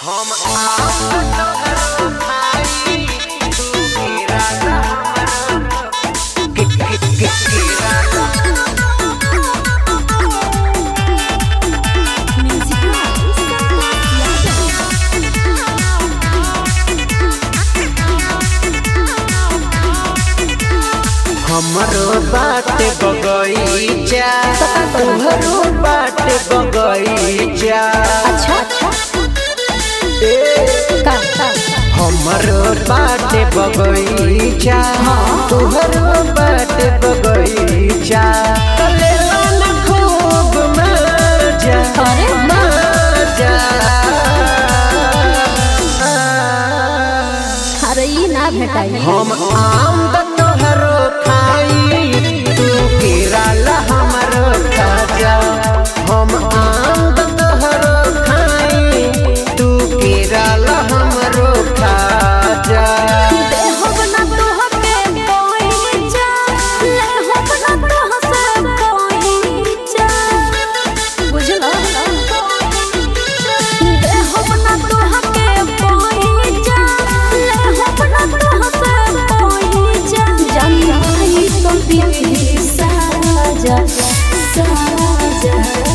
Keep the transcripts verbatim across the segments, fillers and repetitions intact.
हम तोहरो भाई तू मेरा हमरो के के के केरा हमरो बाटे बगईचा तोहरो बाटे बगईचा। अच्छा अच्छा ए का का हमरो बाटे बगईचा तोहरो बाटे बगईचा। ले लो ना खूब मजा अरे मजा। अरे ई ना भेटाई हम आम द तोहरो खाई तू केरा हमरो खाजा। हम आम द तोहरो खाई तू केरा हमरो खाजा। दे हो बना तोह के कोई जा ले हो बना तोह से कोई जा बुझलो दे हो बना तोह के कोई जा ले हो बना तोह से कोई जा जानी तो भी साजा साजा।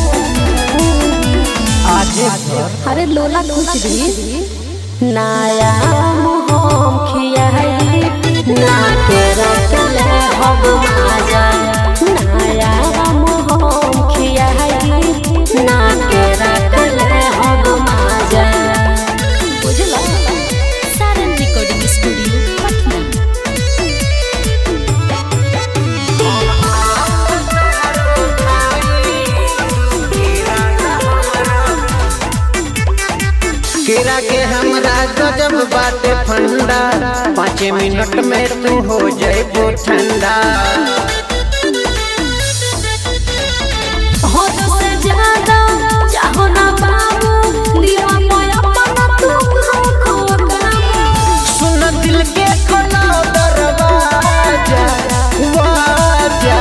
आज अरे लोला कुछ भी नाया मोहम खियाई ना के रखले हम आजा। नाया मोहम खियाई ना के रखले हम आजा बुझला। Saran recording studio Patna. केरा के हमरा गजब बाटे फंडा पाँच मिनट में तू हो जाइबो ठंडा। हो तो से ज्यादा चाहो ना बाबू दिया मोया पना तू खो काबू। सुन दिल के खोला दरवाजा वाजा।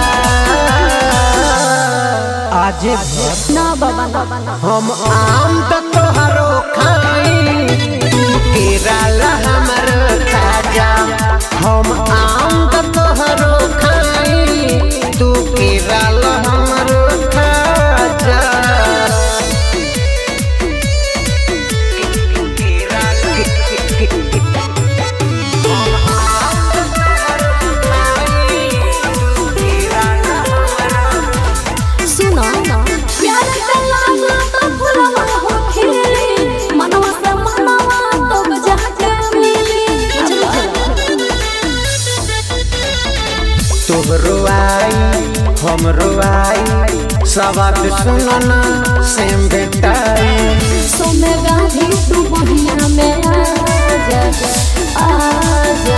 आज ना बाबा ना बाबा हम आम त तोहरो खाई तू केरा हमरो खाजा। हम आम त तोहरो खाई तू केरा हमरो खाजा। केरा सुनो प्यार के लाला तो फुलवा हो खिली मनवा से मनवा तो बजा के मिली। तोहरो आई हमरो आई सवाद सुनना सेम भेटाई। सो में गाधी तू बहिया में आजा आजा।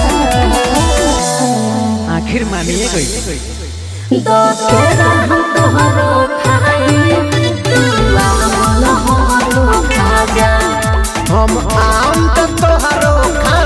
आखिर मानिए गई दो तेरा हम तोहरो खाई तू आम हमरो खाजा। हम आम त तोहरो खा